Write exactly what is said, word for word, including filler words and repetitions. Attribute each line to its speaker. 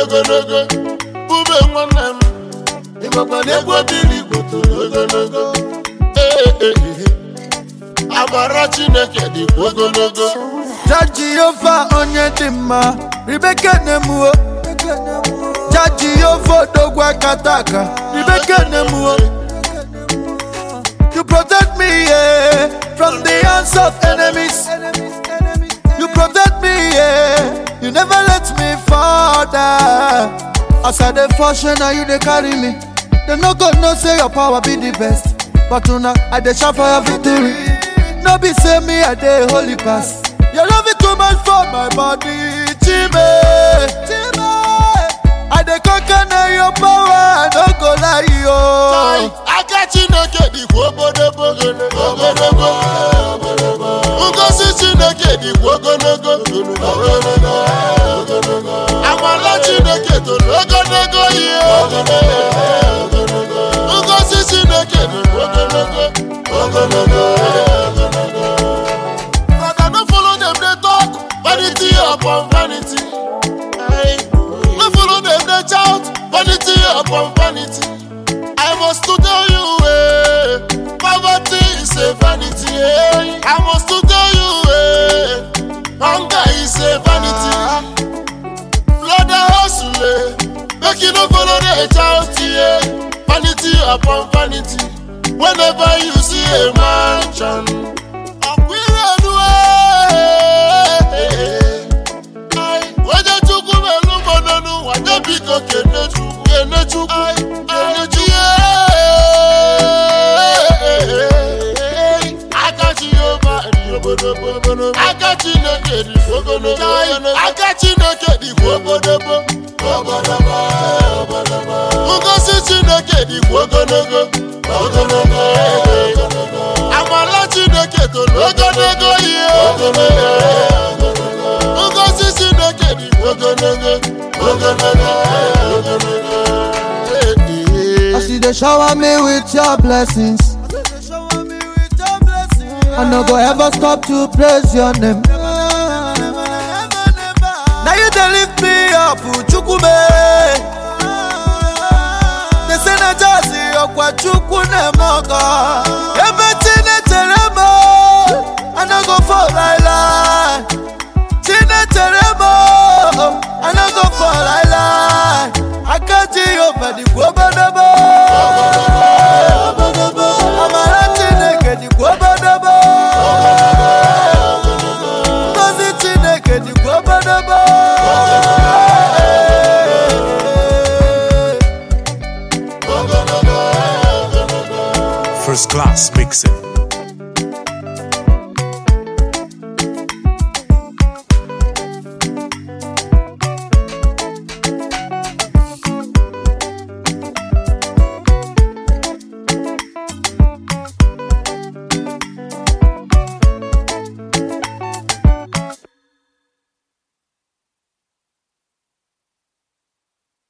Speaker 1: ogologo. Ube nwanne m. Ịmakwa na egwu obili Igbo toro ogologo. Eh eh eh. Amara Chineke dị ogologo.
Speaker 2: Jaji Yova onye dị mma, Rebecca Nemuo. Jaji Yova dogwa kataka, Rebecca Nemuo. You protect me, yeah, from the hands of enemies. You protect me, yeah. You never let me fall down. As I dey function, now you dey carry me. They no go no say your power be the best, but tonight I dey shout for your victory. No be say me I dey holy pass. Your love is too much for my body, Chime. Chime. I dey conquer now your power, I no go lie yo.
Speaker 1: Aka Chineke dị ogologo, ogologo. Ngozi Chineke dị ogologo, ogologo. Amara Chineke toro ogologo ihe, ogologo. Ngozi Chineke dị ogologo, ogologo. But I don't follow them, they talk vanity upon vanity. No follow them, they shout vanity upon vanity. I must to tell you, eh, poverty is a vanity. Eh. I must to tell you, eh, hunger is a vanity. Blood a hustle, eh, make you no follow the shout, eh, vanity upon vanity. Whenever you see a mansion, Biko kenechu, kenechu, kenechu. Akachi Yova, Akachi Neke, Akachi Neke, Wogodobo, Wogodobo, Ugosi Chineke, Wogodogo, Wogodogo. Amara Chineke, Wogodogo, Ugosi Chineke, Wogodogo.
Speaker 2: As you dey shower me with your blessings, I no go ever stop to praise your name. Now you dey lift me up, Chukwume. They say na jazi okwa Chukwu nemogo. Ebe Chinecheremo, I no go fall like lie. Chinecheremo, I no go fall like lie. Akachi Yova di ogologo. Amara Chineke di ogologo. Ngozi Chineke di ogologo.
Speaker 3: First class mixing.